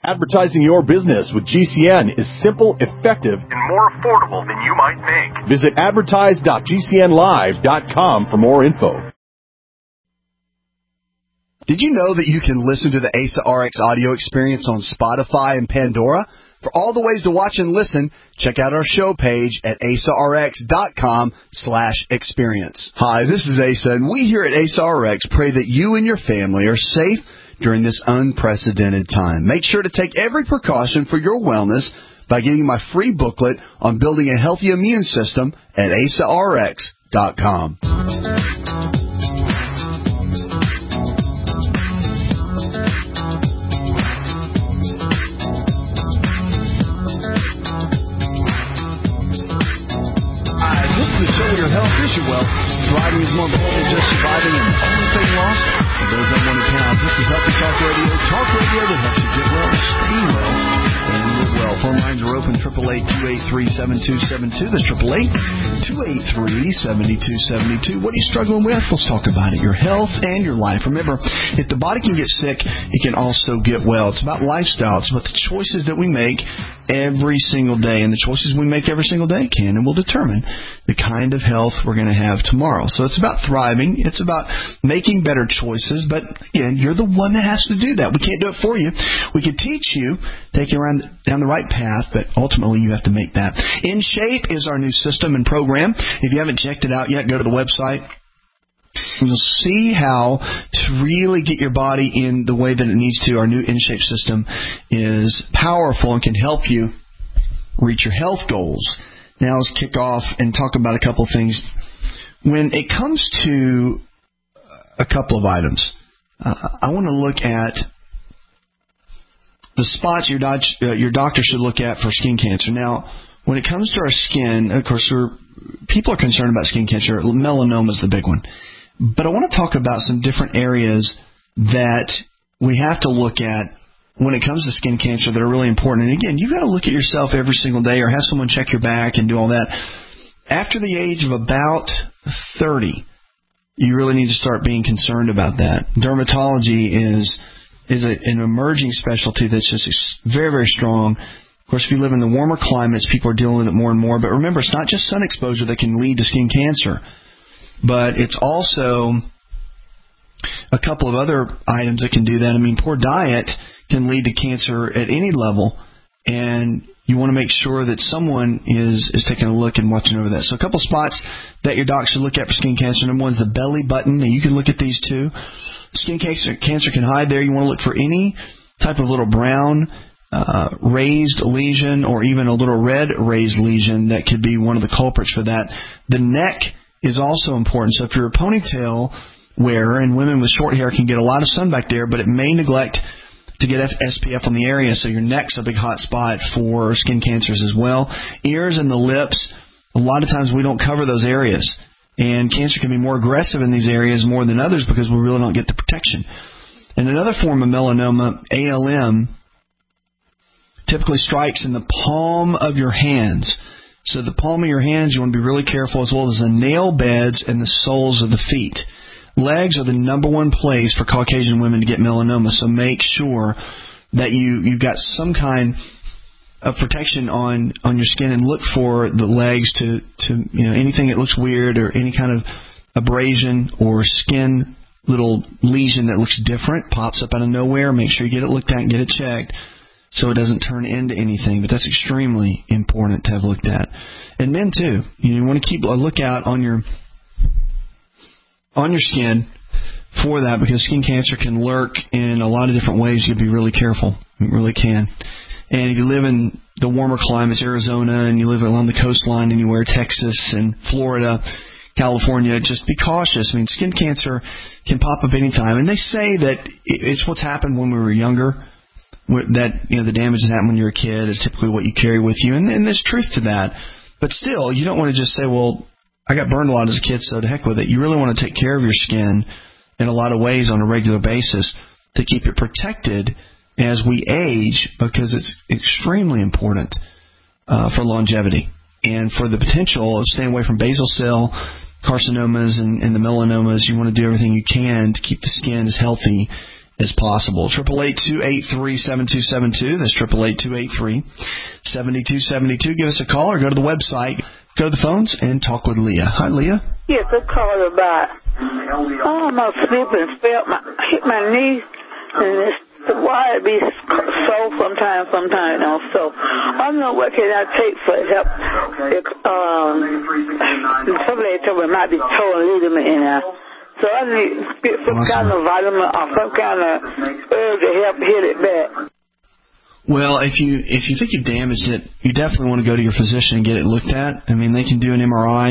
Advertising your business with GCN is simple, effective, and more affordable than you might think. Visit advertise.gcnlive.com for more info. Did you know that you can listen to the ASA RX audio experience on Spotify and Pandora? For all the ways to watch and listen, check out our show page at asarx.com/experience. Hi, this is Asa, and we here at ASA RX pray that you and your family are safe during this unprecedented time. Make sure to take every precaution for your wellness by getting my free booklet on building a healthy immune system at asarx.com. Thriving is more important than just surviving and everything lost. For those that want to count, this is Healthy Talk Radio that helps you get well, stay well, and live well. Phone lines are open, 888-283-7272. That's 888-283-7272. What are you struggling with? Let's talk about it. Your health and your life. Remember, if the body can get sick, it can also get well. It's about lifestyle. It's about the choices that we make every single day, and the choices we make every single day can and will determine the kind of health we're going to have tomorrow. So it's about thriving. It's about making better choices, but again, you're the one that has to do that. We can't do it for you. We can teach you, take you down the right path, but ultimately you have to make that. In Shape is our new system and program. If you haven't checked it out yet, go to the website. You'll see how to really get your body in the way that it needs to. Our new InShape system is powerful and can help you reach your health goals. Now let's kick off and talk about a couple of things. When it comes to a couple of items, I want to look at the spots your doctor should look at for skin cancer. Now, when it comes to our skin, of course, people are concerned about skin cancer. Melanoma is the big one. But I want to talk about some different areas that we have to look at when it comes to skin cancer that are really important. And again, you've got to look at yourself every single day or have someone check your back and do all that. After the age of about 30, you really need to start being concerned about that. Dermatology is an emerging specialty that's just very, very strong. Of course, if you live in the warmer climates, people are dealing with it more and more. But remember, it's not just sun exposure that can lead to skin cancer, but it's also a couple of other items that can do that. I mean, poor diet can lead to cancer at any level, and you want to make sure that someone is taking a look and watching over that. So a couple spots that your doc should look at for skin cancer. Number one is the belly button, and you can look at these too. Skin cancer can hide there. You want to look for any type of little brown raised lesion or even a little red raised lesion that could be one of the culprits for that. The neck is also important. So if you're a ponytail wearer, and women with short hair can get a lot of sun back there, but it may neglect to get SPF on the area, so your neck's a big hot spot for skin cancers as well. Ears and the lips, a lot of times we don't cover those areas, and cancer can be more aggressive in these areas more than others because we really don't get the protection. And another form of melanoma, ALM, typically strikes in the palm of your hands. So the palm of your hands, you want to be really careful, as well as the nail beds and the soles of the feet. Legs are the number one place for Caucasian women to get melanoma, so make sure that you've got some kind of protection on your skin, and look for the legs to anything that looks weird or any kind of abrasion or skin little lesion that looks different, pops up out of nowhere. Make sure you get it looked at and get it checked, so it doesn't turn into anything. But that's extremely important to have looked at. And men, too. You want to keep a lookout on your skin for that, because skin cancer can lurk in a lot of different ways. You have to be really careful. It really can. And if you live in the warmer climates, Arizona, and you live along the coastline anywhere, Texas and Florida, California, just be cautious. I mean, skin cancer can pop up anytime. And they say that it's what's happened when we were younger, that the damage that happened when you were a kid is typically what you carry with you. And there's truth to that. But still, you don't want to just say, well, I got burned a lot as a kid, so to heck with it. You really want to take care of your skin in a lot of ways on a regular basis to keep it protected as we age, because it's extremely important for longevity and for the potential of staying away from basal cell carcinomas and the melanomas. You want to do everything you can to keep the skin as healthy as possible. 888-283-7272. That's 888-283-7272. Give us a call or go to the website, go to the phones, and talk with Leah. Hi, Leah. Yes, I called about, my slipping, hit my knee, and the wire be sore sometimes, so I don't know what can I take for help. Somebody told me it might be torn ligament in there. So I need some kind of vitamin or some kind of herb to help heal it back. Well, if you think you've damaged it, you definitely want to go to your physician and get it looked at. I mean, they can do an MRI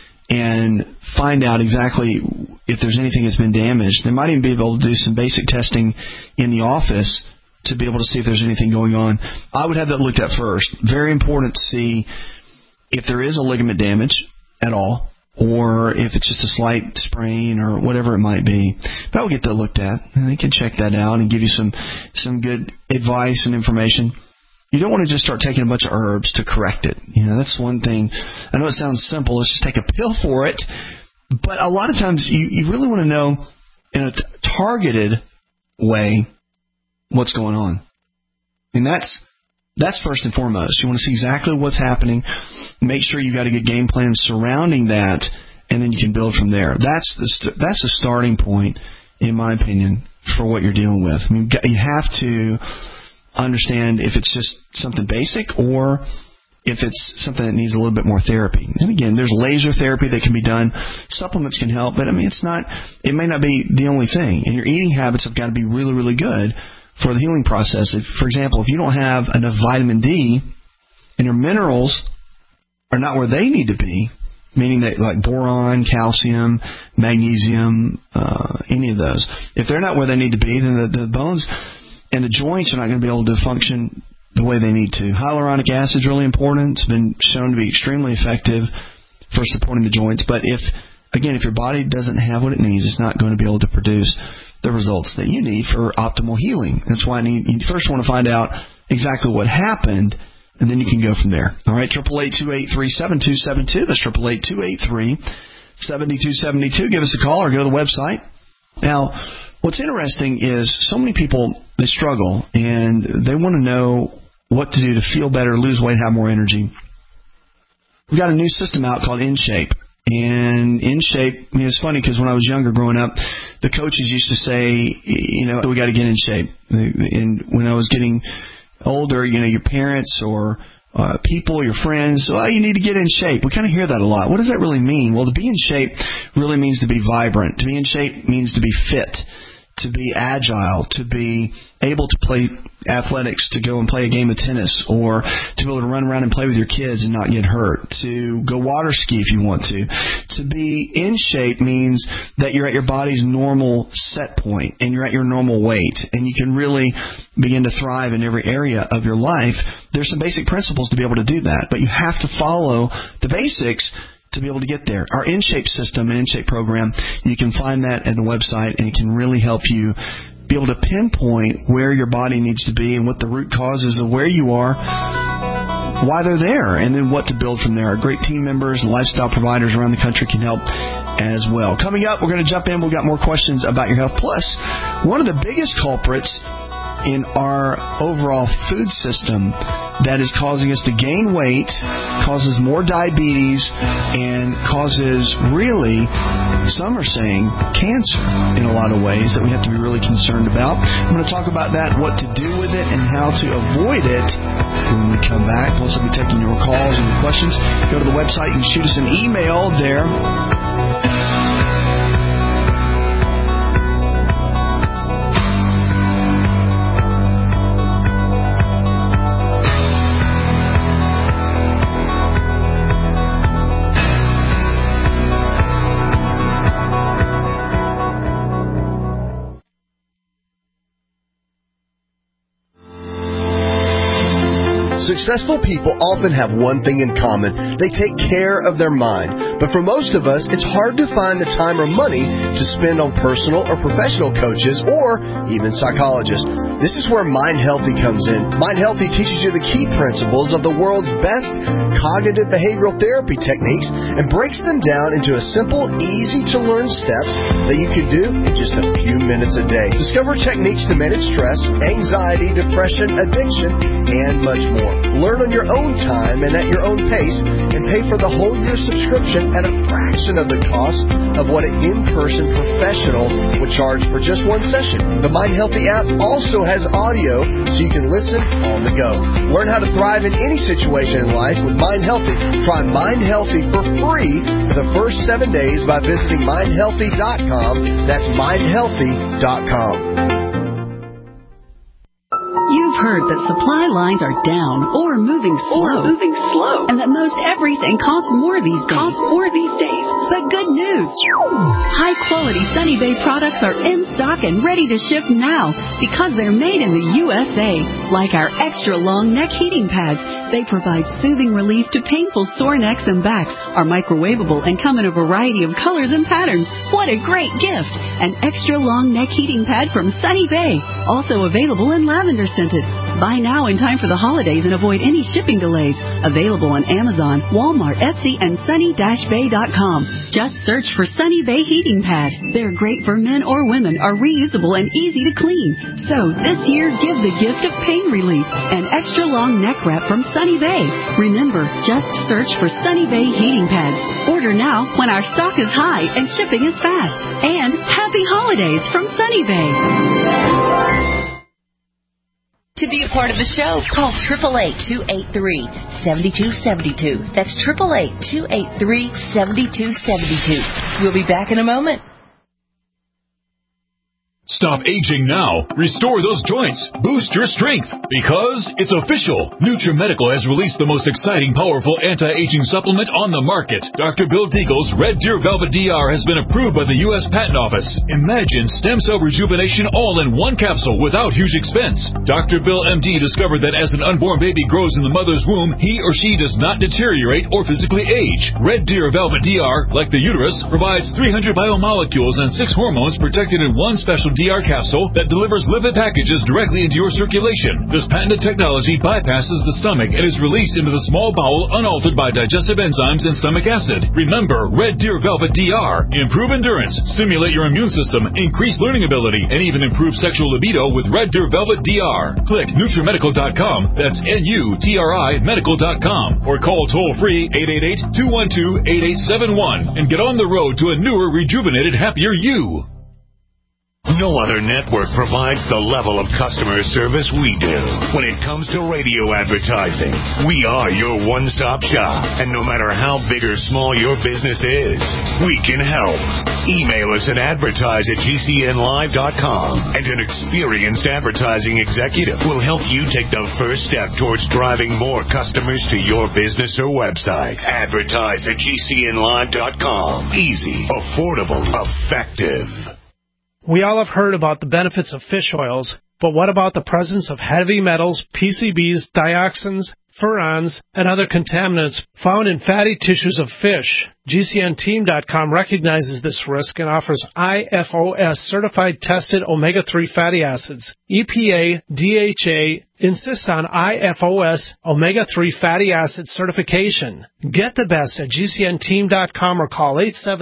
and find out exactly if there's anything that's been damaged. They might even be able to do some basic testing in the office to be able to see if there's anything going on. I would have that looked at first. Very important to see if there is a ligament damage at all, or if it's just a slight sprain or whatever it might be. But I would get that looked at, and they can check that out and give you some good advice and information. You don't want to just start taking a bunch of herbs to correct it. That's one thing. I know it sounds simple. Let's just take a pill for it. But a lot of times you really want to know in a targeted way what's going on. And that's first and foremost. You want to see exactly what's happening. Make sure you got a good game plan surrounding that, and then you can build from there. That's the starting point, in my opinion, for what you're dealing with. I mean, you have to understand if it's just something basic or if it's something that needs a little bit more therapy. And again, there's laser therapy that can be done. Supplements can help, but I mean, it may not be the only thing. And your eating habits have got to be really, really good for the healing process. For example, if you don't have enough vitamin D and your minerals are not where they need to be, meaning that like boron, calcium, magnesium, any of those, if they're not where they need to be, then the bones and the joints are not going to be able to function the way they need to. Hyaluronic acid is really important. It's been shown to be extremely effective for supporting the joints. But if your body doesn't have what it needs, it's not going to be able to produce the results that you need for optimal healing. That's why you first want to find out exactly what happened, and then you can go from there. All right, 888-283-7272. That's 888-283-7272. Give us a call or go to the website. Now, what's interesting is so many people, they struggle, and they want to know what to do to feel better, lose weight, have more energy. We've got a new system out called InShape. And InShape, it's funny because when I was younger growing up, the coaches used to say, we got to get in shape. And when I was getting older, your parents or people, your friends, you need to get in shape. We kind of hear that a lot. What does that really mean? Well, to be in shape really means to be vibrant. To be in shape means to be fit, to be agile, to be able to play athletics, to go and play a game of tennis, or to be able to run around and play with your kids and not get hurt, to go water ski if you want to. To be in shape means that you're at your body's normal set point and you're at your normal weight, and you can really begin to thrive in every area of your life. There's some basic principles to be able to do that, but you have to follow the basics to be able to get there. Our InShape system and InShape program, you can find that at the website, and it can really help you be able to pinpoint where your body needs to be and what the root causes of where you are, why they're there, and then what to build from there. Our great team members and lifestyle providers around the country can help as well. Coming up, we're going to jump in. We've got more questions about your health. Plus, one of the biggest culprits in our overall food system that is causing us to gain weight, causes more diabetes, and causes really, some are saying, cancer in a lot of ways that we have to be really concerned about. I'm going to talk about that, what to do with it, and how to avoid it when we come back. Plus, I'll be taking your calls and your questions. Go to the website. You can shoot us an email there. Successful people often have one thing in common. They take care of their mind. But for most of us, it's hard to find the time or money to spend on personal or professional coaches or even psychologists. This is where Mind Healthy comes in. Mind Healthy teaches you the key principles of the world's best cognitive behavioral therapy techniques and breaks them down into a simple, easy-to-learn steps that you can do in just a few minutes a day. Discover techniques to manage stress, anxiety, depression, addiction, and much more. Learn on your own time and at your own pace, and pay for the whole year subscription at a fraction of the cost of what an in-person professional would charge for just one session. The Mind Healthy app also has audio so you can listen on the go. Learn how to thrive in any situation in life with Mind Healthy. Try Mind Healthy for free for the first 7 days by visiting mindhealthy.com. That's mindhealthy.com. You've heard that supply lines are down or moving slow. And that most everything costs more these days. But good news. High-quality Sunny Bay products are in stock and ready to ship now because they're made in the USA. Like our extra-long neck heating pads. They provide soothing relief to painful sore necks and backs, are microwavable, and come in a variety of colors and patterns. What a great gift! An extra-long neck heating pad from Sunny Bay. Also available in lavender scented. Buy now in time for the holidays and avoid any shipping delays. Available on Amazon, Walmart, Etsy, and sunny-bay.com. Just search for Sunny Bay Heating Pad. They're great for men or women, are reusable and easy to clean. So this year, give the gift of pain relief. An extra-long neck wrap from Sunny Bay. Remember, just search for Sunny Bay Heating Pads. Order now when our stock is high and shipping is fast. And happy holidays from Sunny Bay. To be a part of the show, call 888-283-7272. That's 888-283-7272. We'll be back in a moment. Stop aging now. Restore those joints. Boost your strength. Because it's official. NutriMedical has released the most exciting, powerful anti-aging supplement on the market. Dr. Bill Deagle's Red Deer Velvet DR has been approved by the U.S. Patent Office. Imagine stem cell rejuvenation all in one capsule without huge expense. Dr. Bill MD discovered that as an unborn baby grows in the mother's womb, he or she does not deteriorate or physically age. Red Deer Velvet DR, like the uterus, provides 300 biomolecules and 6 hormones protected in one special DR capsule that delivers lipid packages directly into your circulation. This patented technology bypasses the stomach and is released into the small bowel unaltered by digestive enzymes and stomach acid. Remember, Red Deer Velvet DR. Improve endurance, stimulate your immune system, increase learning ability, and even improve sexual libido with Red Deer Velvet DR. Click NutriMedical.com, that's NUTRI medical.com, or call toll-free 888-212-8871 and get on the road to a newer, rejuvenated, happier you. No other network provides the level of customer service we do. When it comes to radio advertising, we are your one-stop shop. And no matter how big or small your business is, we can help. Email us at advertise@gcnlive.com, and an experienced advertising executive will help you take the first step towards driving more customers to your business or website. Advertise@gcnlive.com. Easy, affordable, effective. We all have heard about the benefits of fish oils, but what about the presence of heavy metals, PCBs, dioxins, furans, and other contaminants found in fatty tissues of fish? GCNteam.com recognizes this risk and offers IFOS certified tested omega-3 fatty acids. EPA, DHA insist on IFOS omega-3 fatty acid certification. Get the best at GCNteam.com or call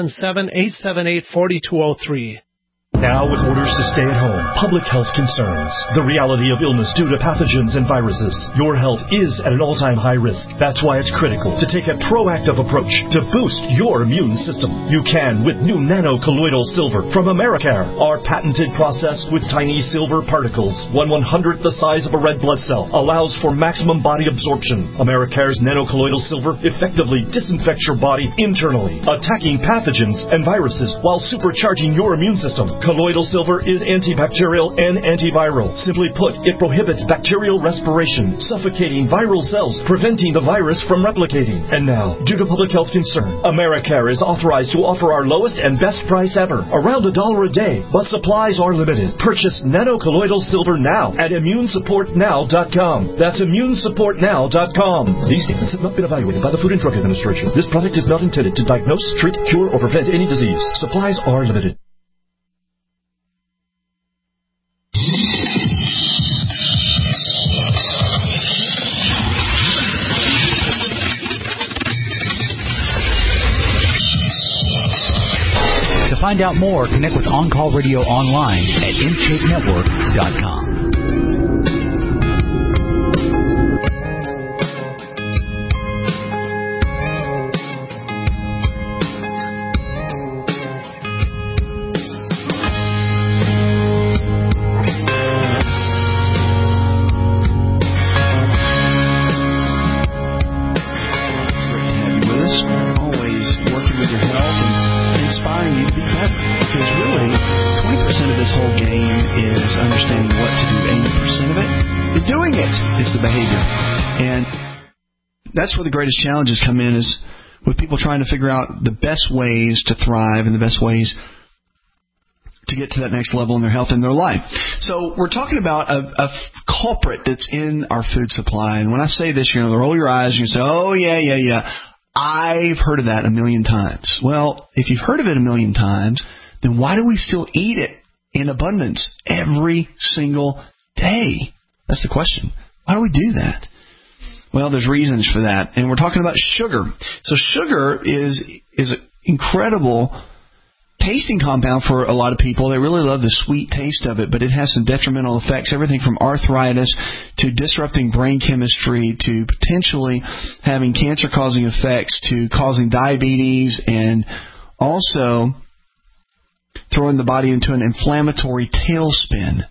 877-878-4203. Now, with orders to stay at home, public health concerns, the reality of illness due to pathogens and viruses, your health is at an all-time high risk. That's why it's critical to take a proactive approach to boost your immune system. You can with new nano-colloidal silver from Americare. Our patented process with tiny silver particles, 1/100th the size of a red blood cell, allows for maximum body absorption. Americare's nano-colloidal silver effectively disinfects your body internally, attacking pathogens and viruses while supercharging your immune system. Colloidal silver is antibacterial and antiviral. Simply put, it prohibits bacterial respiration, suffocating viral cells, preventing the virus from replicating. And now, due to public health concern, AmeriCare is authorized to offer our lowest and best price ever, around $1 a day, but supplies are limited. Purchase nanocolloidal silver now at immunesupportnow.com. That's immunesupportnow.com. These statements have not been evaluated by the Food and Drug Administration. This product is not intended to diagnose, treat, cure, or prevent any disease. Supplies are limited. To find out more, connect with On Call Radio online at InShapeNetwork.com. That's where the greatest challenges come in, is with people trying to figure out the best ways to thrive and the best ways to get to that next level in their health and their life. So we're talking about a culprit that's in our food supply. And when I say this, you're going to roll your eyes and you say, oh, yeah. I've heard of that a million times. Well, if you've heard of it a million times, then why do we still eat it in abundance every single day? That's the question. Why do we do that? Well, there's reasons for that, and we're talking about sugar. So sugar is an incredible tasting compound for a lot of people. They really love the sweet taste of it, but it has some detrimental effects, everything from arthritis to disrupting brain chemistry to potentially having cancer-causing effects to causing diabetes and also throwing the body into an inflammatory tailspin.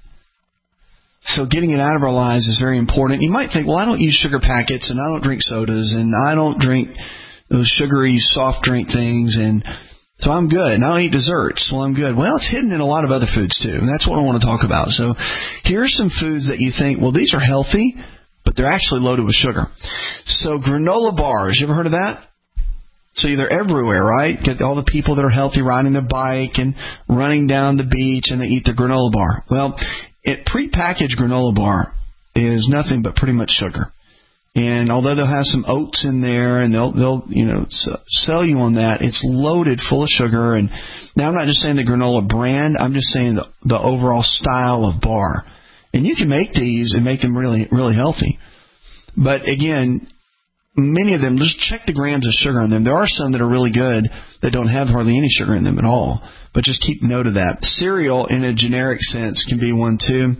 So getting it out of our lives is very important. You might think, well, I don't use sugar packets, and I don't drink sodas, and I don't drink those sugary soft drink things, and so I'm good. And I don't eat desserts. Well, I'm good. Well, it's hidden in a lot of other foods, too, and that's what I want to talk about. So here are some foods that you think, well, these are healthy, but they're actually loaded with sugar. So granola bars, you ever heard of that? So they're everywhere, right? Get all the people that are healthy riding their bike and running down the beach, and they eat the granola bar. Well, prepackaged granola bar is nothing but pretty much sugar. And although they'll have some oats in there and they'll sell you on that, it's loaded full of sugar. And now I'm not just saying the granola brand, I'm just saying the overall style of bar. And you can make these and make them really, really healthy. But again, many of them, just check the grams of sugar on them. There are some that are really good that don't have hardly any sugar in them at all. But just keep note of that. Cereal, in a generic sense, can be one too.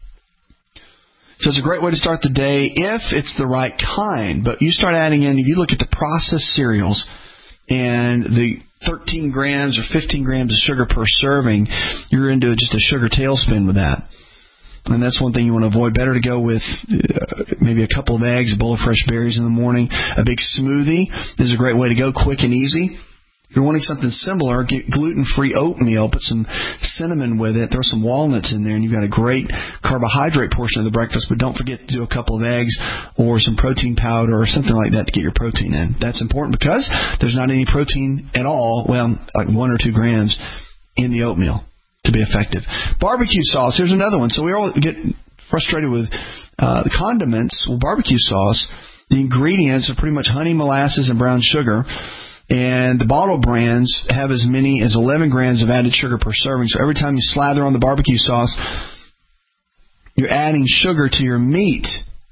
So it's a great way to start the day if it's the right kind. But you start adding in, if you look at the processed cereals and the 13 grams or 15 grams of sugar per serving, you're into just a sugar tailspin with that. And that's one thing you want to avoid. Better to go with maybe a couple of eggs, a bowl of fresh berries in the morning. A big smoothie is a great way to go, quick and easy. If you're wanting something similar, get gluten-free oatmeal, put some cinnamon with it, throw some walnuts in there, and you've got a great carbohydrate portion of the breakfast. But don't forget to do a couple of eggs or some protein powder or something like that to get your protein in. That's important because there's not any protein at all, well, like 1 or 2 grams in the oatmeal to be effective. Barbecue sauce, here's another one. So we all get frustrated with the condiments. Well, barbecue sauce, the ingredients are pretty much honey, molasses, and brown sugar. And the bottle brands have as many as 11 grams of added sugar per serving. So every time you slather on the barbecue sauce, you're adding sugar to your meat.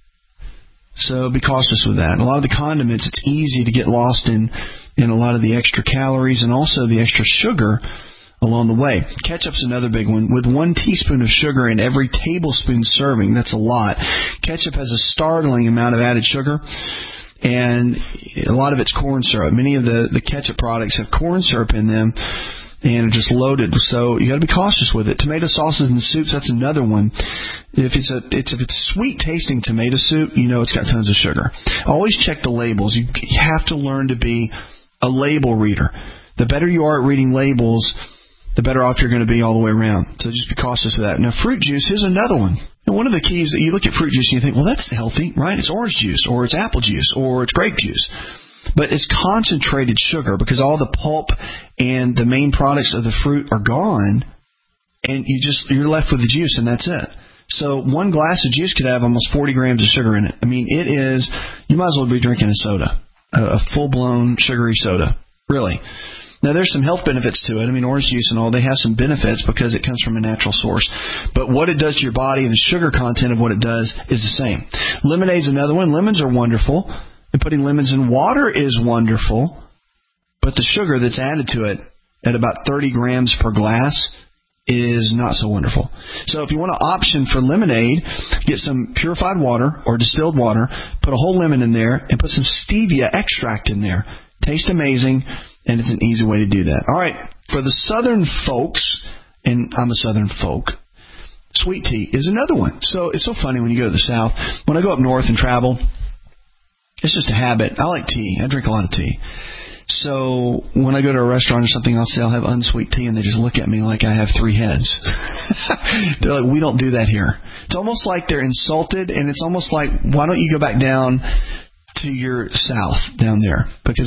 So be cautious with that. A lot of the condiments, it's easy to get lost in a lot of the extra calories and also the extra sugar along the way. Ketchup's another big one. With 1 teaspoon of sugar in every tablespoon serving, that's a lot. Ketchup has a startling amount of added sugar. And a lot of it's corn syrup. Many of the ketchup products have corn syrup in them and are just loaded. So you got to be cautious with it. Tomato sauces and soups, that's another one. If it's sweet tasting tomato soup, you know it's got tons of sugar. Always check the labels. You have to learn to be a label reader. The better you are at reading labels, the better off you're going to be all the way around. So just be cautious of that. Now, fruit juice, here's another one. And one of the keys that you look at fruit juice and you think, well, that's healthy, right? It's orange juice, or it's apple juice, or it's grape juice. But it's concentrated sugar because all the pulp and the main products of the fruit are gone, and you're left with the juice, and that's it. So one glass of juice could have almost 40 grams of sugar in it. I mean, it is, you might as well be drinking a soda, a full-blown sugary soda, really. Now, there's some health benefits to it. I mean, orange juice and all, they have some benefits because it comes from a natural source. But what it does to your body and the sugar content of what it does is the same. Lemonade's another one. Lemons are wonderful. And putting lemons in water is wonderful. But the sugar that's added to it at about 30 grams per glass is not so wonderful. So if you want an option for lemonade, get some purified water or distilled water, put a whole lemon in there, and put some stevia extract in there. Tastes amazing, and it's an easy way to do that. All right, for the southern folks, and I'm a southern folk, sweet tea is another one. So it's so funny when you go to the South. When I go up north and travel, it's just a habit. I like tea. I drink a lot of tea. So when I go to a restaurant or something, I'll say I'll have unsweet tea, and they just look at me like I have three heads. They're like, we don't do that here. It's almost like they're insulted, and it's almost like, why don't you go back down to your South down there? Because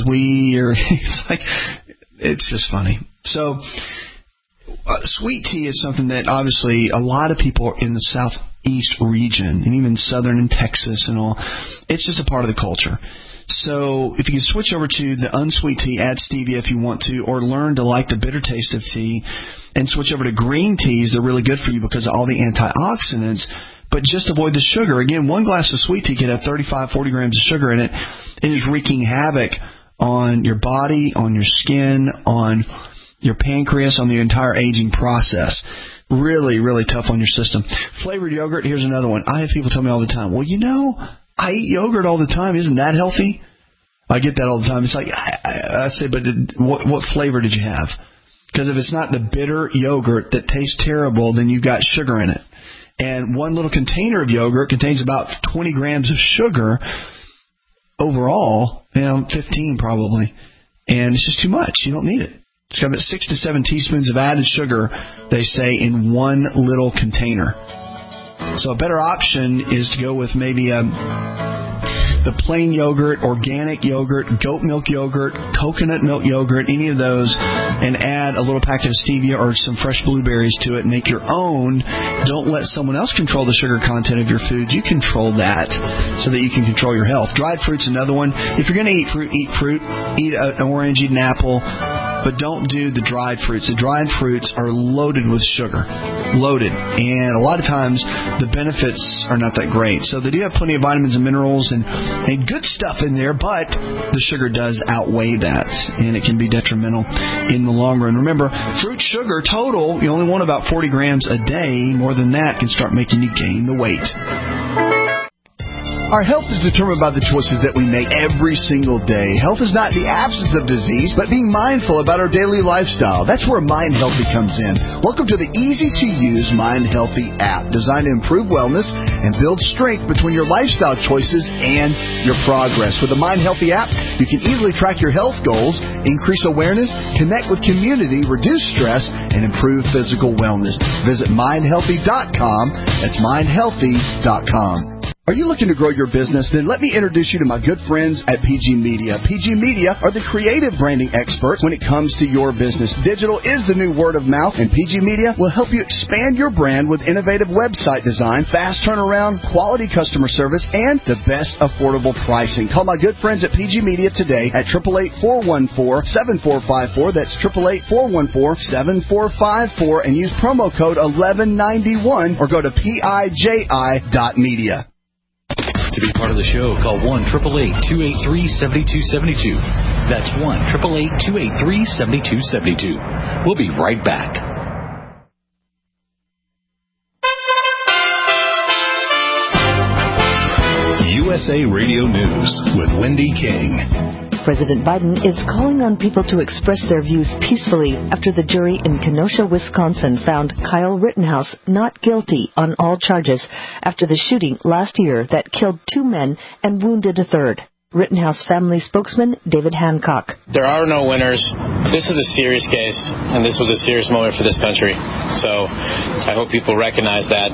it's just funny. So sweet tea is something that obviously a lot of people in the Southeast region, and even southern in Texas and all, it's just a part of the culture. So if you can switch over to the unsweet tea, add stevia if you want to, or learn to like the bitter taste of tea, and switch over to green teas, they're really good for you because of all the antioxidants, but just avoid the sugar. Again, one glass of sweet tea can have 35, 40 grams of sugar in it. It is wreaking havoc on your body, on your skin, on your pancreas, on the entire aging process. Really, really tough on your system. Flavored yogurt, here's another one. I have people tell me all the time, well, I eat yogurt all the time. Isn't that healthy? I get that all the time. It's like, I say, but what flavor did you have? Because if it's not the bitter yogurt that tastes terrible, then you've got sugar in it. And one little container of yogurt contains about 20 grams of sugar overall, 15 probably. And it's just too much. You don't need it. It's got about 6 to 7 teaspoons of added sugar, they say, in one little container. So a better option is to go with maybe the plain yogurt, organic yogurt, goat milk yogurt, coconut milk yogurt, any of those, and add a little packet of stevia or some fresh blueberries to it. Make your own. Don't let someone else control the sugar content of your food. You control that so that you can control your health. Dried fruit's another one. If you're going to eat fruit, eat fruit. Eat an orange, eat an apple. But don't do the dried fruits. The dried fruits are loaded with sugar. Loaded. And a lot of times the benefits are not that great. So they do have plenty of vitamins and minerals and good stuff in there, but the sugar does outweigh that. And it can be detrimental in the long run. Remember, fruit sugar total, you only want about 40 grams a day. More than that can start making you gain the weight. Our health is determined by the choices that we make every single day. Health is not the absence of disease, but being mindful about our daily lifestyle. That's where Mind Healthy comes in. Welcome to the easy-to-use Mind Healthy app, designed to improve wellness and build strength between your lifestyle choices and your progress. With the Mind Healthy app, you can easily track your health goals, increase awareness, connect with community, reduce stress, and improve physical wellness. Visit mindhealthy.com. That's mindhealthy.com. Are you looking to grow your business? Then let me introduce you to my good friends at PG Media. PG Media are the creative branding experts when it comes to your business. Digital is the new word of mouth, and PG Media will help you expand your brand with innovative website design, fast turnaround, quality customer service, and the best affordable pricing. Call my good friends at PG Media today at 888-414-7454. That's 888-414-7454, and use promo code 1191 or go to PIJI.media. To be part of the show, call 1-888-283-7272. That's 1-888-283-7272. We'll be right back. USA Radio News with Wendy King. President Biden is calling on people to express their views peacefully after the jury in Kenosha, Wisconsin found Kyle Rittenhouse not guilty on all charges after the shooting last year that killed 2 men and wounded a third. Rittenhouse family spokesman David Hancock. There are no winners. This is a serious case, and this was a serious moment for this country. So I hope people recognize that,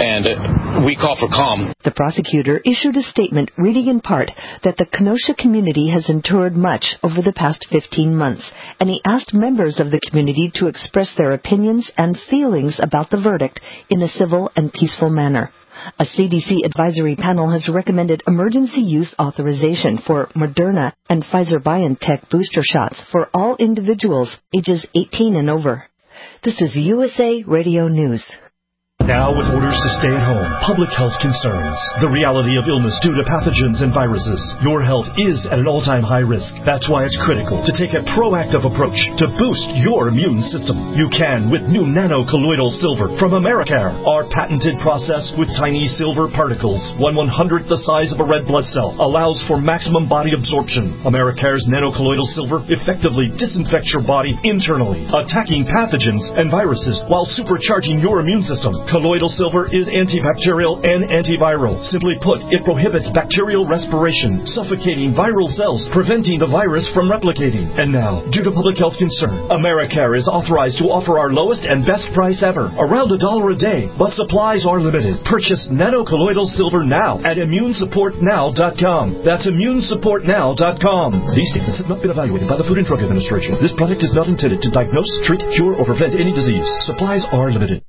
and we call for calm. The prosecutor issued a statement reading in part that the Kenosha community has endured much over the past 15 months, and he asked members of the community to express their opinions and feelings about the verdict in a civil and peaceful manner. A CDC advisory panel has recommended emergency use authorization for Moderna and Pfizer-BioNTech booster shots for all individuals ages 18 and over. This is USA Radio News. Now with orders to stay at home, public health concerns, the reality of illness due to pathogens and viruses, your health is at an all-time high risk. That's why it's critical to take a proactive approach to boost your immune system. You can with new nano-colloidal silver from Americare. Our patented process with tiny silver particles, 1/100th the size of a red blood cell, allows for maximum body absorption. Americare's nano-colloidal silver effectively disinfects your body internally, attacking pathogens and viruses while supercharging your immune system. Colloidal silver is antibacterial and antiviral. Simply put, it prohibits bacterial respiration, suffocating viral cells, preventing the virus from replicating. And now, due to public health concern, Americare is authorized to offer our lowest and best price ever, around $1 a day, but supplies are limited. Purchase nano-colloidal silver now at immunesupportnow.com. That's immunesupportnow.com. These statements have not been evaluated by the Food and Drug Administration. This product is not intended to diagnose, treat, cure, or prevent any disease. Supplies are limited.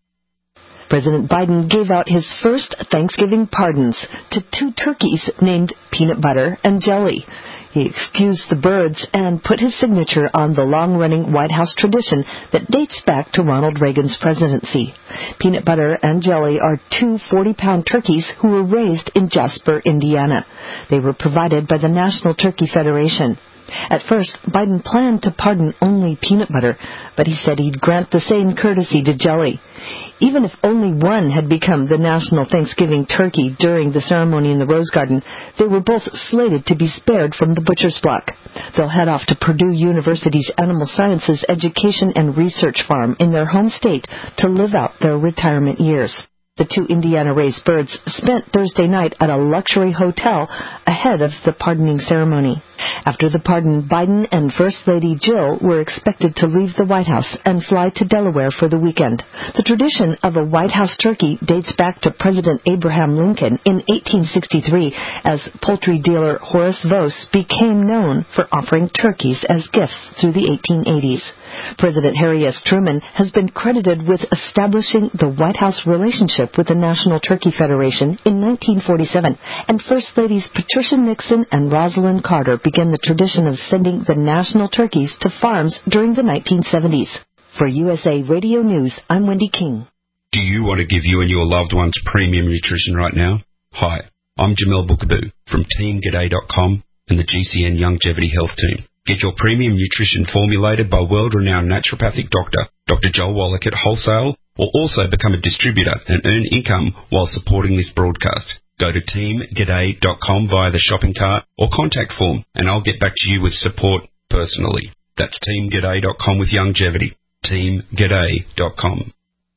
President Biden gave out his first Thanksgiving pardons to 2 turkeys named Peanut Butter and Jelly. He excused the birds and put his signature on the long-running White House tradition that dates back to Ronald Reagan's presidency. Peanut Butter and Jelly are 2 40-pound turkeys who were raised in Jasper, Indiana. They were provided by the National Turkey Federation. At first, Biden planned to pardon only Peanut Butter, but he said he'd grant the same courtesy to Jelly. Even if only one had become the national Thanksgiving turkey during the ceremony in the Rose Garden, they were both slated to be spared from the butcher's block. They'll head off to Purdue University's Animal Sciences Education and Research Farm in their home state to live out their retirement years. The 2 Indiana-raised birds spent Thursday night at a luxury hotel ahead of the pardoning ceremony. After the pardon, Biden and First Lady Jill were expected to leave the White House and fly to Delaware for the weekend. The tradition of a White House turkey dates back to President Abraham Lincoln in 1863, as poultry dealer Horace Vose became known for offering turkeys as gifts through the 1880s. President Harry S. Truman has been credited with establishing the White House relationship with the National Turkey Federation in 1947, and First Ladies Patricia Nixon and Rosalind Carter began the tradition of sending the national turkeys to farms during the 1970s. For USA Radio News, I'm Wendy King. Do you want to give you and your loved ones premium nutrition right now? Hi, I'm Jamel Bookaboo from TeamGaday.com and the GCN Longevity Health Team. Get your premium nutrition formulated by world-renowned naturopathic doctor, Dr. Joel Wallach at Wholesale, or also become a distributor and earn income while supporting this broadcast. Go to teamgaday.com via the shopping cart or contact form, and I'll get back to you with support personally. That's teamgaday.com with longevity. teamgaday.com.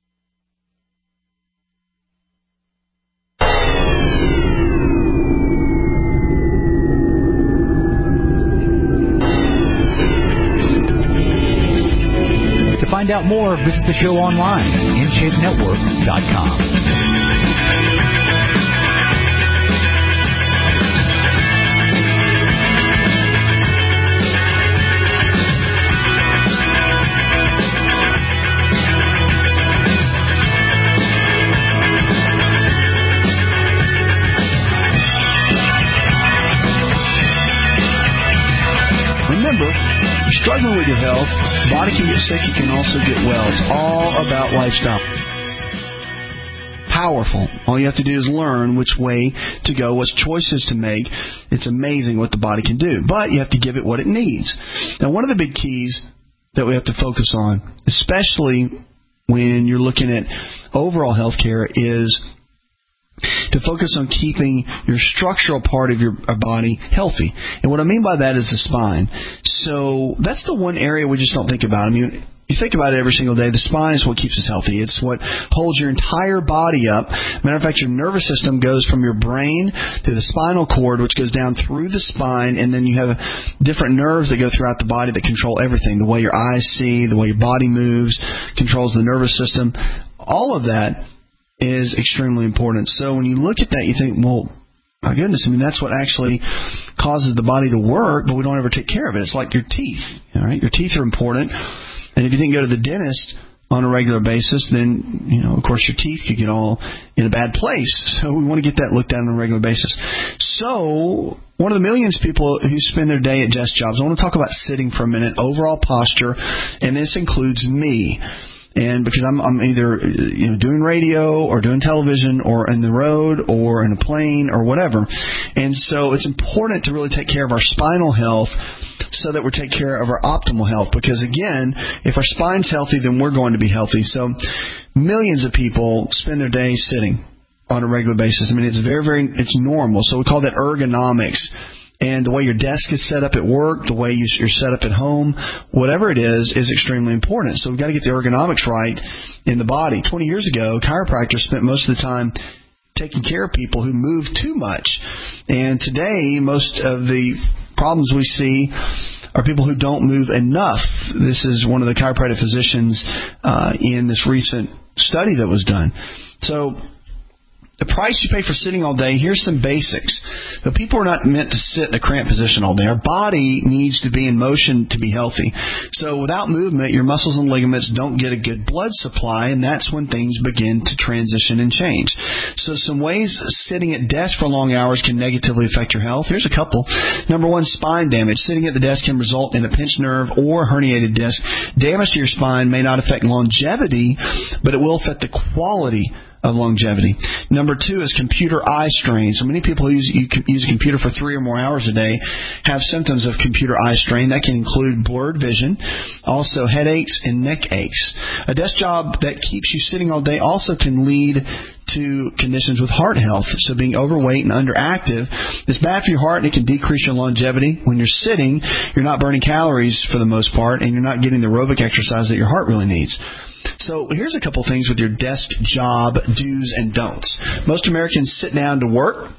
To find out more, visit the show online, InShapeNetwork.com. Remember, you're struggling with your health, body can get sick, you can also get well. It's all about lifestyle. Powerful. All you have to do is learn which way to go, what choices to make. It's amazing what the body can do, but you have to give it what it needs. Now, one of the big keys that we have to focus on, especially when you're looking at overall health care, is to focus on keeping your structural part of your body healthy. And what I mean by that is the spine. So that's the one area we just don't think about. I mean, You think about it every single day. The spine is what keeps us healthy. It's what holds your entire body up. Matter of fact, your nervous system goes from your brain to the spinal cord, which goes down through the spine, and then you have different nerves that go throughout the body that control everything. The way your eyes see, the way your body moves, controls the nervous system. All of that is extremely important. So when you look at that, you think, well, my goodness, I mean, that's what actually causes the body to work, but we don't ever take care of it. It's like your teeth. All right? Your teeth are important. And if you didn't go to the dentist on a regular basis, then, of course, your teeth could get all in a bad place. So we want to get that looked at on a regular basis. So one of the millions of people who spend their day at desk jobs, I want to talk about sitting for a minute, overall posture, and this includes me. And because I'm either doing radio or doing television or in the road or in a plane or whatever. And so it's important to really take care of our spinal health so that we take care of our optimal health. Because, again, if our spine's healthy, then we're going to be healthy. So millions of people spend their day sitting on a regular basis. I mean, it's it's normal. So we call that ergonomics. And the way your desk is set up at work, the way you're set up at home, whatever it is extremely important. So we've got to get the ergonomics right in the body. 20 years ago, chiropractors spent most of the time taking care of people who move too much. And today, most of the problems we see are people who don't move enough. This is one of the chiropractic physicians in this recent study that was done. So the price you pay for sitting all day, here's some basics. The people are not meant to sit in a cramped position all day. Our body needs to be in motion to be healthy. So without movement, your muscles and ligaments don't get a good blood supply, and that's when things begin to transition and change. So some ways sitting at desk for long hours can negatively affect your health. Here's a couple. Number one, spine damage. Sitting at the desk can result in a pinched nerve or herniated disc. Damage to your spine may not affect longevity, but it will affect the quality of longevity. Number two is computer eye strain. So many people who use a computer for 3 or more hours a day have symptoms of computer eye strain. That can include blurred vision, also headaches and neck aches. A desk job that keeps you sitting all day also can lead to conditions with heart health. So being overweight and underactive is bad for your heart, and it can decrease your longevity. When you're sitting, you're not burning calories for the most part, and you're not getting the aerobic exercise that your heart really needs. So here's a couple things with your desk job do's and don'ts. Most Americans sit down to work,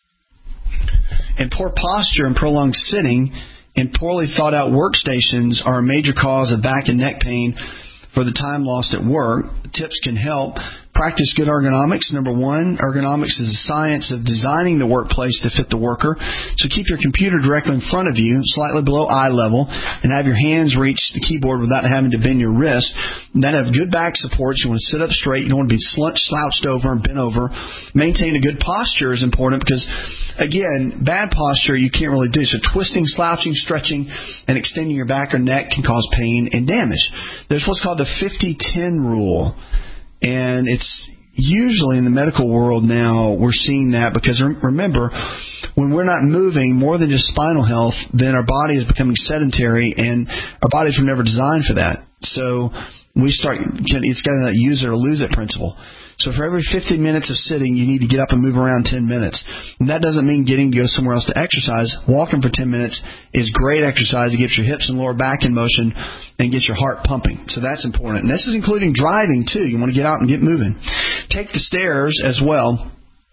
and poor posture and prolonged sitting and poorly thought out workstations are a major cause of back and neck pain for the time lost at work. Tips can help. Practice good ergonomics. Number one, ergonomics is the science of designing the workplace to fit the worker. So keep your computer directly in front of you, slightly below eye level, and have your hands reach the keyboard without having to bend your wrist. And then have good back supports. You want to sit up straight. You don't want to be slouched over and bent over. Maintain a good posture is important because, again, bad posture you can't really do. So twisting, slouching, stretching, and extending your back or neck can cause pain and damage. There's what's called the 50-10 rule. And it's usually in the medical world now we're seeing that because, remember, when we're not moving more than just spinal health, then our body is becoming sedentary, and our bodies were never designed for that. So it's got that use it or lose it principle. So for every 50 minutes of sitting, you need to get up and move around 10 minutes. And that doesn't mean getting to go somewhere else to exercise. Walking for 10 minutes is great exercise. It gets your hips and lower back in motion and gets your heart pumping. So that's important. And this is including driving, too. You want to get out and get moving. Take the stairs as well.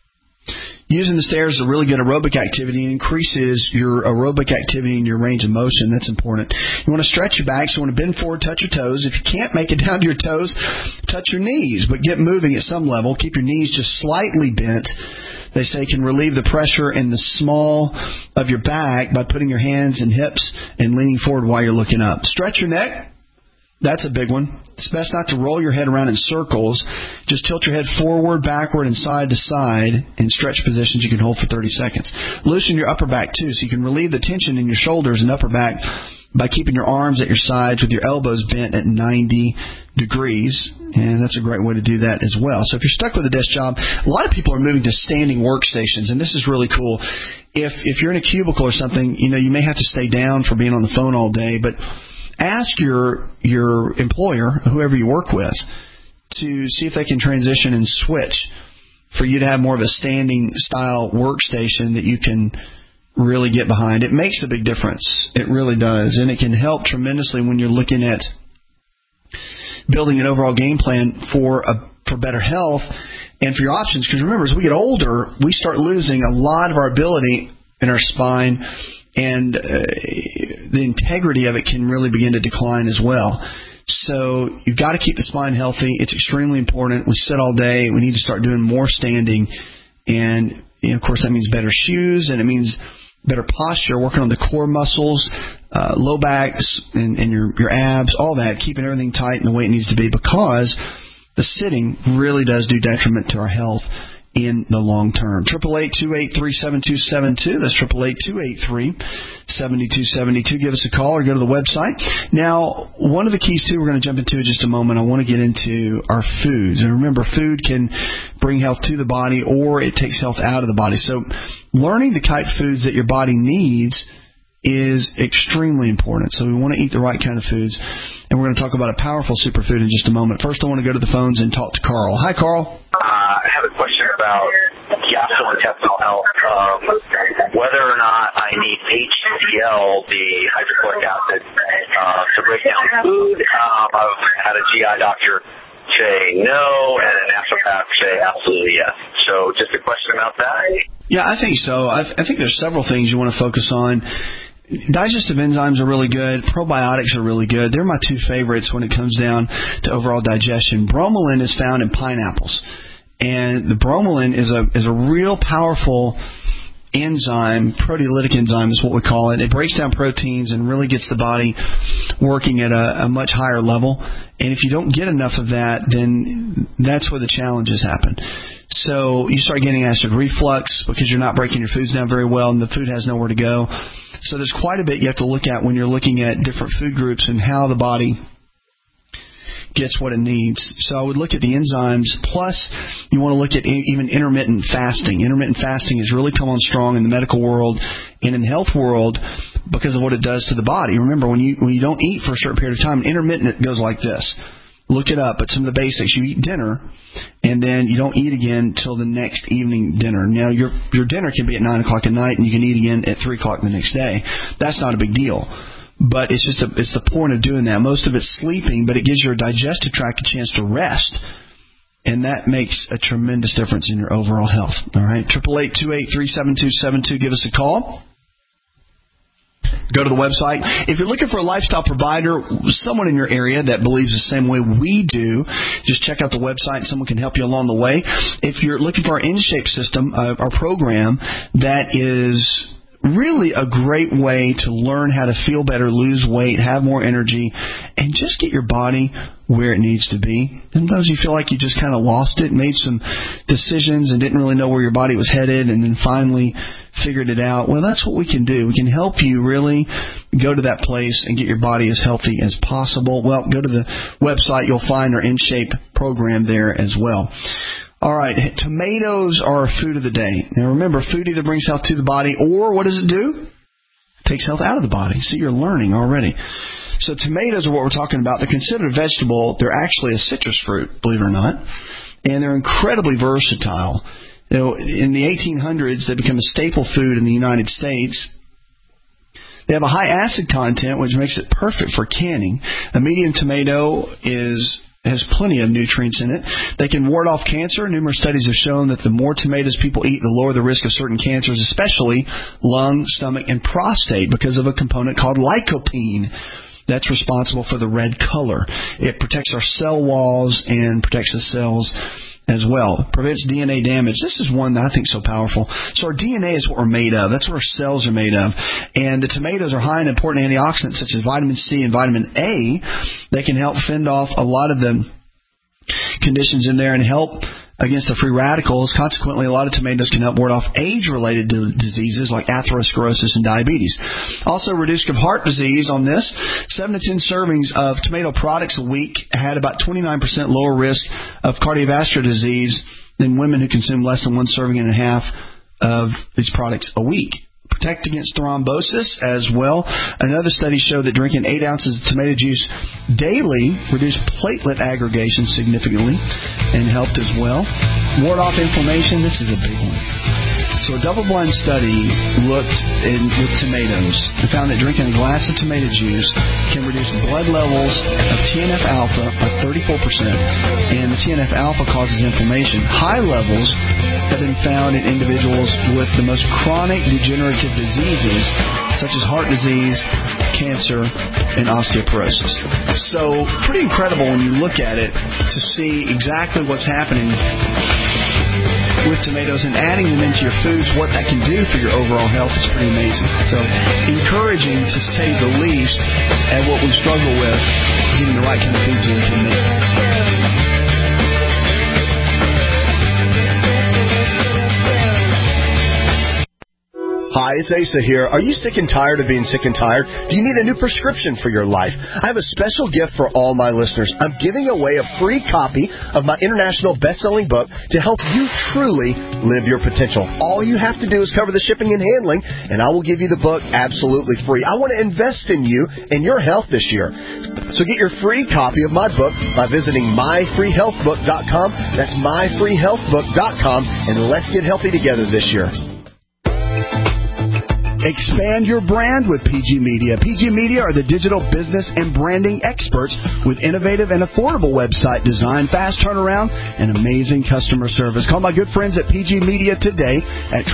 Using the stairs is a really good aerobic activity. It increases your aerobic activity and your range of motion. That's important. You want to stretch your back, so you want to bend forward, touch your toes. If you can't make it down to your toes, touch your knees, but get moving at some level. Keep your knees just slightly bent. They say can relieve the pressure in the small of your back by putting your hands and hips and leaning forward while you're looking up. Stretch your neck. That's a big one. It's best not to roll your head around in circles. Just tilt your head forward, backward, and side to side in stretch positions you can hold for 30 seconds. Loosen your upper back, too, so you can relieve the tension in your shoulders and upper back by keeping your arms at your sides with your elbows bent at 90 degrees. And that's a great way to do that as well. So if you're stuck with a desk job, a lot of people are moving to standing workstations, and this is really cool. If you're in a cubicle or something, you may have to stay down for being on the phone all day, but ask your employer, whoever you work with, to see if they can transition and switch for you to have more of a standing style workstation that you can really get behind. It makes a big difference. It really does. And it can help tremendously when you're looking at building an overall game plan for better health and for your options. Because remember, as we get older, we start losing a lot of our ability in our spine, and the integrity of it can really begin to decline as well. So you've got to keep the spine healthy. It's extremely important. We sit all day. We need to start doing more standing. And, of course, that means better shoes, and it means better posture, working on the core muscles, low backs, and your abs, all that, keeping everything tight in the way it needs to be, because the sitting really does do detriment to our health in the long term. 888-283-7272. That's 888-283-7272. Give us a call or go to the website. Now, one of the keys, too, we're going to jump into in just a moment. I want to get into our foods. And remember, food can bring health to the body, or it takes health out of the body. So learning the type of foods that your body needs is extremely important. So we want to eat the right kind of foods. And we're going to talk about a powerful superfood in just a moment. First, I want to go to the phones and talk to Carl. Hi, Carl. I have a question about gastrointestinal health. Whether or not I need HCl, the hydrochloric acid, to break down food. I've had a GI doctor say no, and a naturopath say absolutely yes. So just a question about that. Yeah, I think so. I think there's several things you want to focus on. Digestive enzymes are really good. Probiotics are really good. They're my two favorites when it comes down to overall digestion. Bromelain is found in pineapples, and the bromelain is a real powerful enzyme. Proteolytic enzyme is what we call it. It breaks down proteins and really gets the body working at a much higher level. And if you don't get enough of that, then that's where the challenges happen. So you start getting acid reflux because you're not breaking your foods down very well, and the food has nowhere to go. So there's quite a bit you have to look at when you're looking at different food groups and how the body gets what it needs. So I would look at the enzymes, plus you want to look at even intermittent fasting. Intermittent fasting has really come on strong in the medical world and in the health world because of what it does to the body. Remember, when you don't eat for a certain period of time, intermittent goes like this. Look it up. It's some of the basics. You eat dinner, and then you don't eat again till the next evening dinner. Now, your dinner can be at 9 o'clock at night, and you can eat again at 3 o'clock the next day. That's not a big deal. But it's the point of doing that. Most of it's sleeping, but it gives your digestive tract a chance to rest. And that makes a tremendous difference in your overall health. All right? 888-283-7272. Give us a call. Go to the website. If you're looking for a lifestyle provider, someone in your area that believes the same way we do, just check out the website and someone can help you along the way. If you're looking for our InShape system, our program, that is really a great way to learn how to feel better, lose weight, have more energy, and just get your body where it needs to be. Sometimes you feel like you just kind of lost it, made some decisions and didn't really know where your body was headed, and then finally figured it out. Well, that's what we can do. We can help you really go to that place and get your body as healthy as possible. Well, go to the website. You'll find our InShape program there as well. All right, tomatoes are food of the day. Now remember, food either brings health to the body, or what does it do? It takes health out of the body. So you're learning already. So tomatoes are what we're talking about. They're considered a vegetable. They're actually a citrus fruit, believe it or not. And they're incredibly versatile. You know, in the 1800s, they became a staple food in the United States. They have a high acid content, which makes it perfect for canning. A medium tomato has plenty of nutrients in it. They can ward off cancer. Numerous studies have shown that the more tomatoes people eat, the lower the risk of certain cancers, especially lung, stomach, and prostate, because of a component called lycopene that's responsible for the red color. It protects our cell walls and protects the cells as well. Prevents DNA damage. This is one that I think is so powerful. So our DNA is what we're made of. That's what our cells are made of. And the tomatoes are high in important antioxidants such as vitamin C and vitamin A. They can help fend off a lot of the conditions in there and help against the free radicals. Consequently, a lot of tomatoes can help ward off age-related diseases like atherosclerosis and diabetes. Also, reduce risk of heart disease on this. 7 to 10 servings of tomato products a week had about 29% lower risk of cardiovascular disease than women who consume less than 1 serving and a half of these products a week. Protect against thrombosis as well. Another study showed that drinking 8 ounces of tomato juice daily reduced platelet aggregation significantly and helped as well. Ward off inflammation. This is a big one. So a double-blind study looked with tomatoes and found that drinking a glass of tomato juice can reduce blood levels of TNF-alpha by 34%, and the TNF-alpha causes inflammation. High levels have been found in individuals with the most chronic degenerative diseases, such as heart disease, cancer, and osteoporosis. So pretty incredible when you look at it to see exactly what's happening with tomatoes and adding them into your foods, what that can do for your overall health is pretty amazing. So encouraging, to say the least, at what we struggle with, getting the right kind of foods into the meat. Hi, it's Asa here. Are you sick and tired of being sick and tired? Do you need a new prescription for your life? I have a special gift for all my listeners. I'm giving away a free copy of my international best-selling book to help you truly live your potential. All you have to do is cover the shipping and handling, and I will give you the book absolutely free. I want to invest in you and your health this year. So get your free copy of my book by visiting myfreehealthbook.com. That's myfreehealthbook.com, and let's get healthy together this year. Expand your brand with PG Media. PG Media are the digital business and branding experts with innovative and affordable website design, fast turnaround, and amazing customer service. Call my good friends at PG Media today at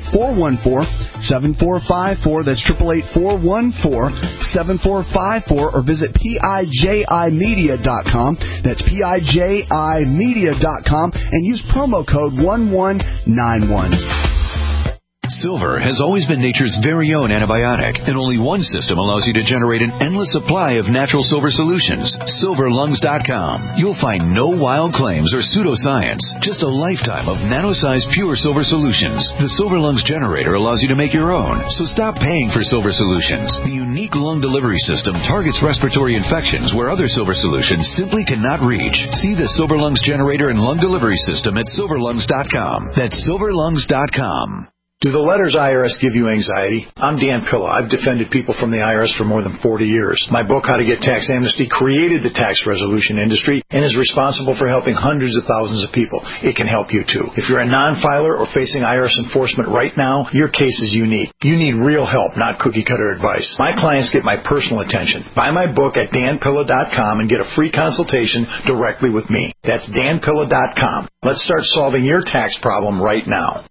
888-414-7454. That's 888-414-7454, or visit PIJImedia.com. That's PIJImedia.com, and use promo code 1191. Silver has always been nature's very own antibiotic, and only one system allows you to generate an endless supply of natural silver solutions. SilverLungs.com. You'll find no wild claims or pseudoscience, just a lifetime of nano-sized pure silver solutions. The Silver Lungs generator allows you to make your own, so stop paying for silver solutions. The unique lung delivery system targets respiratory infections where other silver solutions simply cannot reach. See the Silver Lungs generator and lung delivery system at SilverLungs.com. That's SilverLungs.com. Do the letters IRS give you anxiety? I'm Dan Pilla. I've defended people from the IRS for more than 40 years. My book, How to Get Tax Amnesty, created the tax resolution industry and is responsible for helping hundreds of thousands of people. It can help you too. If you're a non-filer or facing IRS enforcement right now, your case is unique. You need real help, not cookie-cutter advice. My clients get my personal attention. Buy my book at danpilla.com and get a free consultation directly with me. That's danpilla.com. Let's start solving your tax problem right now.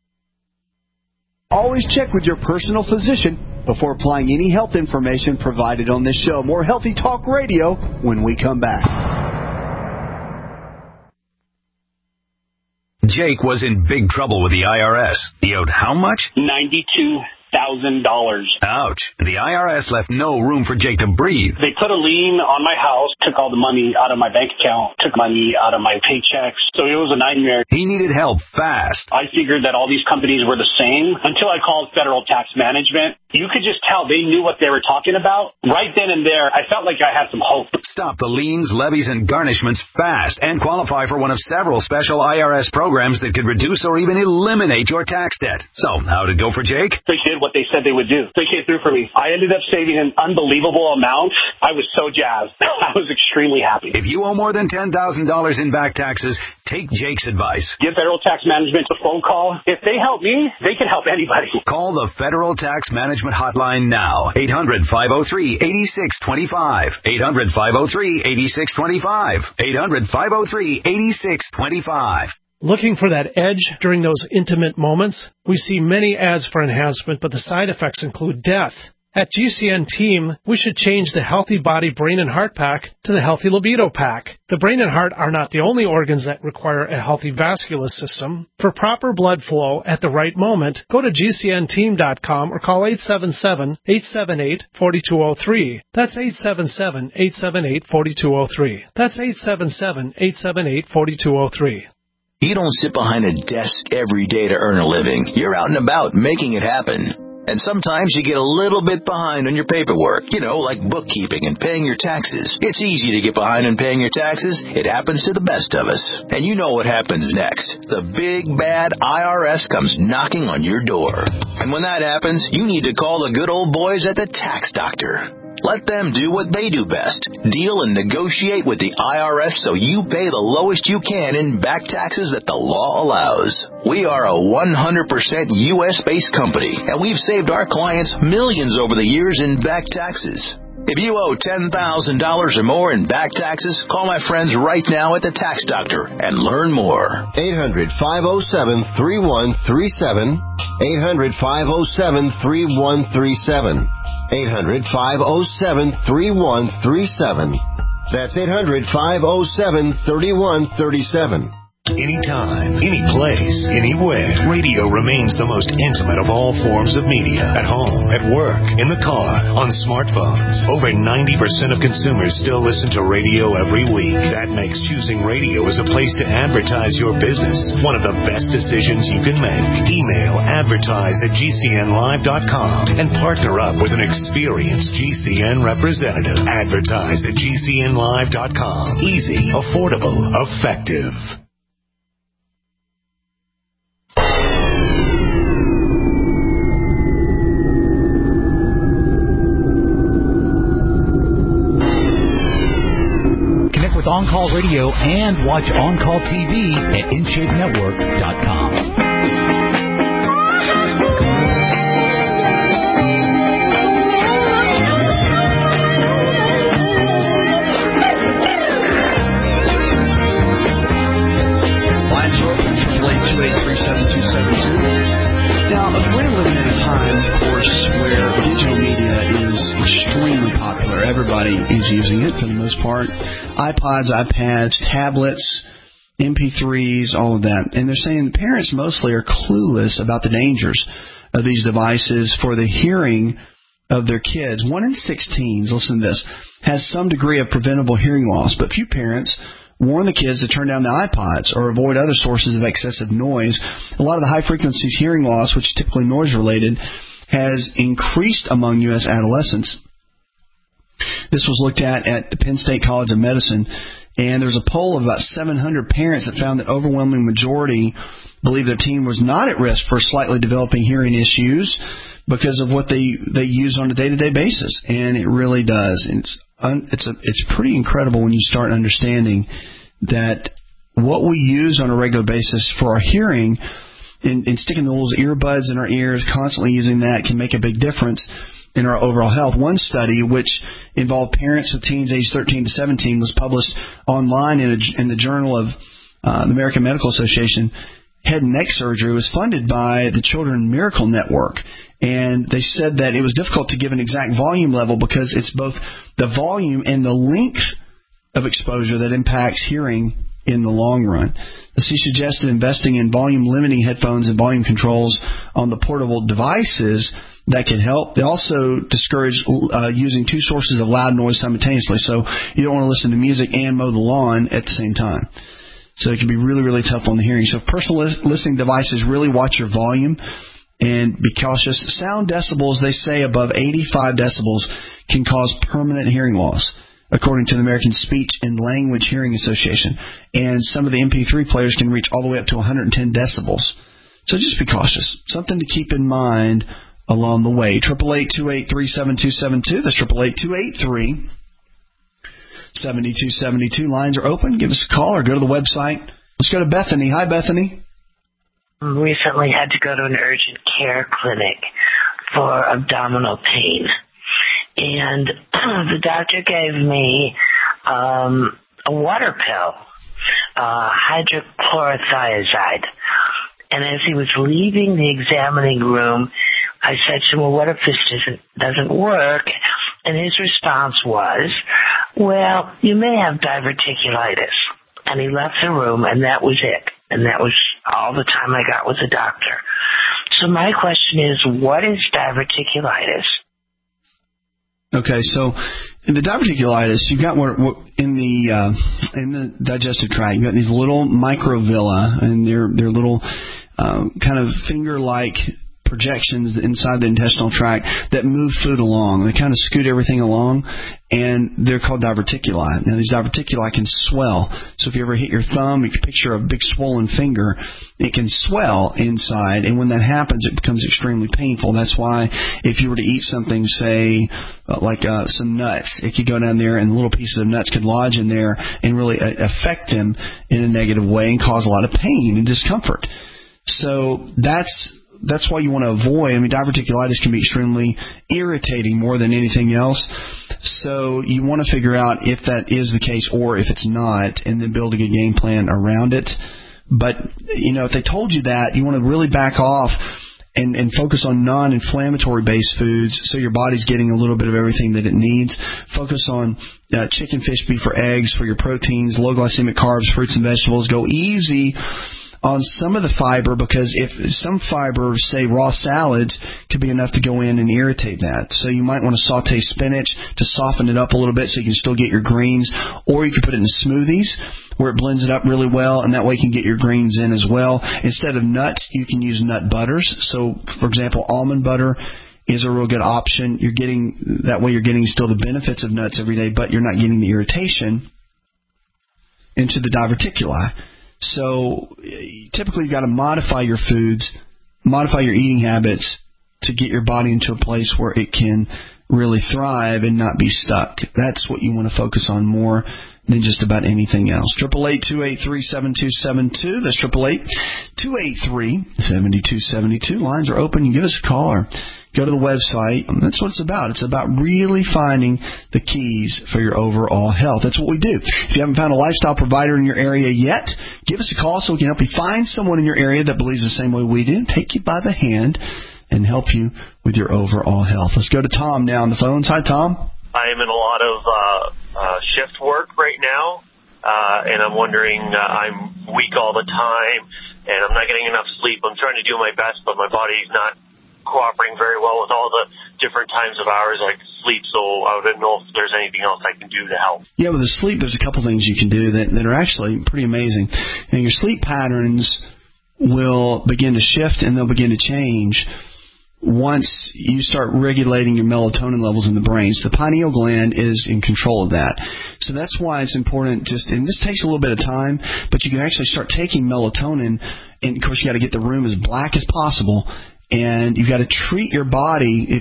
Always check with your personal physician before applying any health information provided on this show. More Healthy Talk Radio when we come back. Jake was in big trouble with the IRS. He owed how much? $92,000. Ouch. The IRS left no room for Jake to breathe. They put a lien on my house, took all the money out of my bank account, took money out of my paychecks. So it was a nightmare. He needed help fast. I figured that all these companies were the same until I called Federal Tax Management. You could just tell they knew what they were talking about. Right then and there, I felt like I had some hope. Stop the liens, levies, and garnishments fast and qualify for one of several special IRS programs that could reduce or even eliminate your tax debt. So, how'd it go for Jake? They did what they said they would do. They came through for me. I ended up saving an unbelievable amount. I was so jazzed. I was extremely happy. If you owe more than $10,000 in back taxes, take Jake's advice. Give Federal Tax Management a phone call. If they help me, they can help anybody. Call the Federal Tax Management Hotline now. 800-503-8625. 800-503-8625. 800-503-8625. Looking for that edge during those intimate moments? We see many ads for enhancement, but the side effects include death. At GCN Team, we should change the Healthy Body, Brain, and Heart Pack to the Healthy Libido Pack. The brain and heart are not the only organs that require a healthy vascular system. For proper blood flow at the right moment, go to GCNteam.com or call 877-878-4203. That's 877-878-4203. That's 877-878-4203. You don't sit behind a desk every day to earn a living. You're out and about making it happen. And sometimes you get a little bit behind on your paperwork, like bookkeeping and paying your taxes. It's easy to get behind on paying your taxes. It happens to the best of us. And you know what happens next. The big, bad IRS comes knocking on your door. And when that happens, you need to call the good old boys at the Tax Doctor. Let them do what they do best. Deal and negotiate with the IRS so you pay the lowest you can in back taxes that the law allows. We are a 100% U.S.-based company, and we've saved our clients millions over the years in back taxes. If you owe $10,000 or more in back taxes, call my friends right now at the Tax Doctor and learn more. 800-507-3137. 800-507-3137. 800-507-3137. That's 800-507-3137. Anytime, any place, anywhere. Radio remains the most intimate of all forms of media. At home, at work, in the car, on smartphones. Over 90% of consumers still listen to radio every week. That makes choosing radio as a place to advertise your business one of the best decisions you can make. Email advertise@gcnlive.com and partner up with an experienced GCN representative. Advertise@gcnlive.com. Easy, affordable, effective. With On Call Radio and watch On Call TV at InShapeNetwork.com. Lines are open, 888-372-7272. Now, we're living in a time, of course, where digital media is extremely popular. Everybody is using it for the most part. iPods, iPads, tablets, MP3s, all of that. And they're saying parents mostly are clueless about the dangers of these devices for the hearing of their kids. 1 in 6 teens, listen to this, has some degree of preventable hearing loss, but few parents warn the kids to turn down the iPods or avoid other sources of excessive noise. A lot of the high-frequency hearing loss, which is typically noise-related, has increased among U.S. adolescents. This was looked at the Penn State College of Medicine, and there's a poll of about 700 parents that found that overwhelming majority believe their teen was not at risk for slightly developing hearing issues because of what they use on a day-to-day basis, and it really does. And it's pretty incredible when you start understanding that what we use on a regular basis for our hearing, and sticking the little earbuds in our ears, constantly using that, can make a big difference in our overall health. One study, which involved parents of teens aged 13 to 17, was published online in the Journal of the American Medical Association. Head and neck surgery was funded by the Children Miracle Network. And they said that it was difficult to give an exact volume level because it's both the volume and the length of exposure that impacts hearing in the long run. She suggested investing in volume-limiting headphones and volume controls on the portable devices that can help. They also discourage using two sources of loud noise simultaneously. So you don't want to listen to music and mow the lawn at the same time. So it can be really, really tough on the hearing. So personal listening devices, really watch your volume and be cautious. Sound decibels, they say above 85 decibels, can cause permanent hearing loss, according to the American Speech and Language Hearing Association. And some of the MP3 players can reach all the way up to 110 decibels. So just be cautious. Something to keep in mind along the way. 888-283-7272. That's 888-283-7272. Lines are open. Give us a call or go to the website. Let's go to Bethany. Hi, Bethany. Recently had to go to an urgent care clinic for abdominal pain. And the doctor gave me a water pill, hydrochlorothiazide. And as he was leaving the examining room, I said to him, well, what if this doesn't work? And his response was, well, you may have diverticulitis. And he left the room, and that was it. And that was all the time I got with the doctor. So my question is, what is diverticulitis? Okay, so in the diverticulitis, you've got what in the digestive tract, you've got these little microvilli, and they're little kind of finger-like projections inside the intestinal tract that move food along. They kind of scoot everything along, and they're called diverticuli. Now, these diverticuli can swell. So if you ever hit your thumb, you can picture a big swollen finger. It can swell inside, and when that happens, it becomes extremely painful. That's why if you were to eat something, say, like some nuts, it could go down there, and little pieces of nuts could lodge in there and really affect them in a negative way and cause a lot of pain and discomfort. So that's why you want to avoid. I mean, diverticulitis can be extremely irritating more than anything else. So you want to figure out if that is the case or if it's not, and then build a good game plan around it. But, if they told you that, you want to really back off and focus on non-inflammatory based foods so your body's getting a little bit of everything that it needs. Focus on chicken, fish, beef, or eggs for your proteins, low glycemic carbs, fruits and vegetables. Go easy on some of the fiber, because if some fiber, say raw salads, could be enough to go in and irritate that. So you might want to saute spinach to soften it up a little bit so you can still get your greens, or you can put it in smoothies where it blends it up really well, and that way you can get your greens in as well. Instead of nuts, you can use nut butters. So, for example, almond butter is a real good option. You're getting still the benefits of nuts every day, but you're not getting the irritation into the diverticuli. So typically you've got to modify your foods, modify your eating habits to get your body into a place where it can really thrive and not be stuck. That's what you want to focus on more than just about anything else. 888-283-7272. That's 888-283-7272. Lines are open. You give us a call or go to the website. That's what it's about. It's about really finding the keys for your overall health. That's what we do. If you haven't found a lifestyle provider in your area yet, give us a call so we can help you find someone in your area that believes the same way we do, take you by the hand, and help you with your overall health. Let's go to Tom now on the phones. Hi, Tom. I am in a lot of shift work right now, and I'm wondering, I'm weak all the time, and I'm not getting enough sleep. I'm trying to do my best, but my body's not cooperating very well with all the different times of hours I can sleep, so I don't know if there's anything else I can do to help. Yeah, with the sleep, there's a couple things you can do that are actually pretty amazing. And your sleep patterns will begin to shift and they'll begin to change once you start regulating your melatonin levels in the brain. So the pineal gland is in control of that. So that's why it's important, and this takes a little bit of time, but you can actually start taking melatonin, and of course you got to get the room as black as possible. And you've got to treat your body if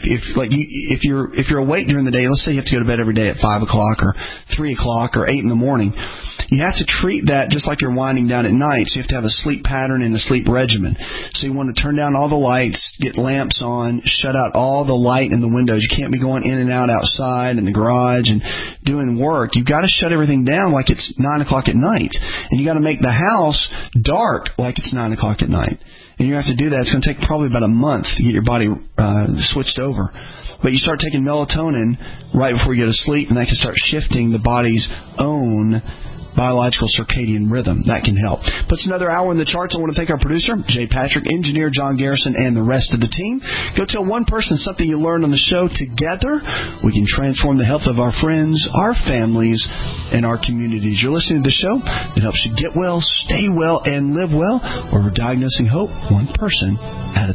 you're awake during the day. Let's say you have to go to bed every day at 5 o'clock or 3 o'clock or 8 in the morning. You have to treat that just like you're winding down at night. So you have to have a sleep pattern and a sleep regimen. So you want to turn down all the lights, get lamps on, shut out all the light in the windows. You can't be going in and out outside in the garage and doing work. You've got to shut everything down like it's 9 o'clock at night. And you got to make the house dark like it's 9 o'clock at night. And you have to do that. It's going to take probably about a month to get your body switched over. But you start taking melatonin right before you go to sleep, and that can start shifting the body's own biological circadian rhythm. That can help. Puts another hour in the charts. I want to thank our producer, Jay Patrick, engineer John Garrison, and the rest of the team. Go tell one person something you learned on the show. Together, we can transform the health of our friends, our families, and our communities. You're listening to the show that helps you get well, stay well, and live well, where we're diagnosing hope one person at a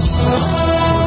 time.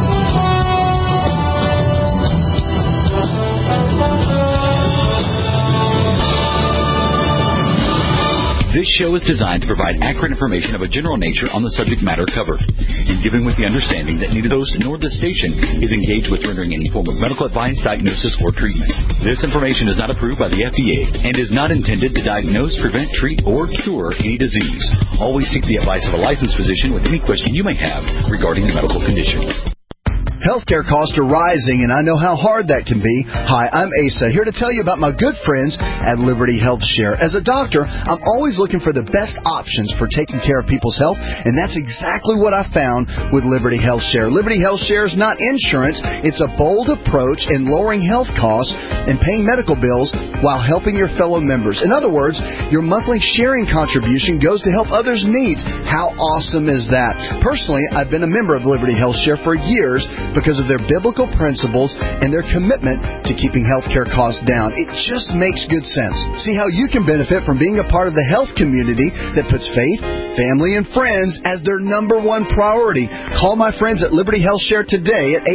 This show is designed to provide accurate information of a general nature on the subject matter covered, and given with the understanding that neither the host nor the station is engaged with rendering any form of medical advice, diagnosis, or treatment. This information is not approved by the FDA and is not intended to diagnose, prevent, treat, or cure any disease. Always seek the advice of a licensed physician with any question you may have regarding a medical condition. Healthcare costs are rising, and I know how hard that can be. Hi, I'm Asa, here to tell you about my good friends at Liberty Health Share. As a doctor, I'm always looking for the best options for taking care of people's health, and that's exactly what I found with Liberty Health Share. Liberty Health Share is not insurance. It's a bold approach in lowering health costs and paying medical bills while helping your fellow members. In other words, your monthly sharing contribution goes to help others' needs. How awesome is that? Personally, I've been a member of Liberty Health Share for years because of their biblical principles and their commitment to keeping healthcare costs down. It just makes good sense. See how you can benefit from being a part of the health community that puts faith, family, and friends as their number one priority. Call my friends at Liberty Health Share today at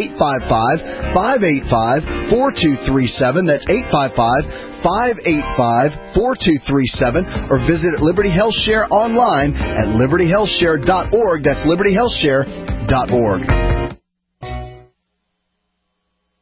855-585-4237. That's 855-585-4237. Or visit Liberty Health Share online at libertyhealthshare.org. That's libertyhealthshare.org.